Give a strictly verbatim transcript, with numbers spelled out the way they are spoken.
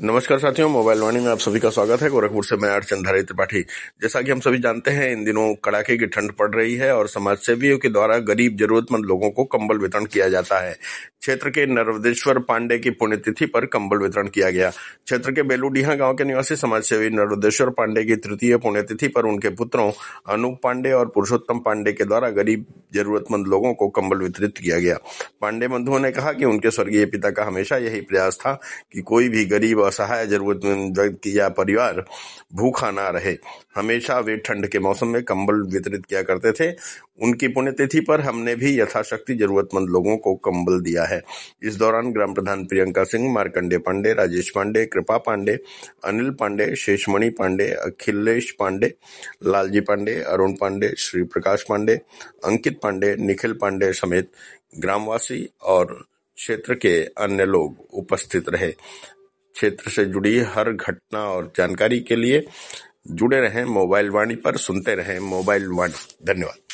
नमस्कार साथियों, मोबाइल वाणी में आप सभी का स्वागत है। गोरखपुर से मैं अर्चनधारी त्रिपाठी। जैसा कि हम सभी जानते हैं, इन दिनों कड़ाके की ठंड पड़ रही है और समाज सेवियों के द्वारा गरीब जरूरतमंद लोगों को कंबल वितरण किया जाता है। क्षेत्र के नर्वदेश्वर पांडे की पुण्यतिथि पर कंबल वितरण किया गया। क्षेत्र के बेलूडीहा गांव के निवासी समाजसेवी नर्वदेश्वर पांडे की तृतीय पुण्यतिथि पर उनके पुत्रों अनूप पांडे और पुरुषोत्तम पांडे के द्वारा गरीब जरूरतमंद लोगों को कंबल वितरित किया गया। पांडे बंधुओं ने कहा कि उनके स्वर्गीय पिता का हमेशा यही प्रयास था कि कोई भी गरीब असहाय जरूरतमंद व्यक्ति या परिवार भूखा ना रहे। हमेशा वे ठंड के मौसम में कंबल वितरित किया करते थे। उनकी पुण्यतिथि पर हमने भी यथाशक्ति जरूरतमंद लोगों को कंबल दिया है। इस दौरान ग्राम प्रधान प्रियंका सिंह, मार्कंडे पांडे, राजेश पांडे, कृपा पांडे, अनिल पांडे, शेषमणि पांडे, अखिलेश पांडे, लालजी पांडे, अरुण पांडे, श्री प्रकाश पांडे, अंकित पांडे, निखिल पांडे समेत ग्रामवासी और क्षेत्र के अन्य लोग उपस्थित रहे। क्षेत्र से जुड़ी हर घटना और जानकारी के लिए जुड़े रहें मोबाइल वाणी पर, सुनते रहें मोबाइल वाणी। धन्यवाद।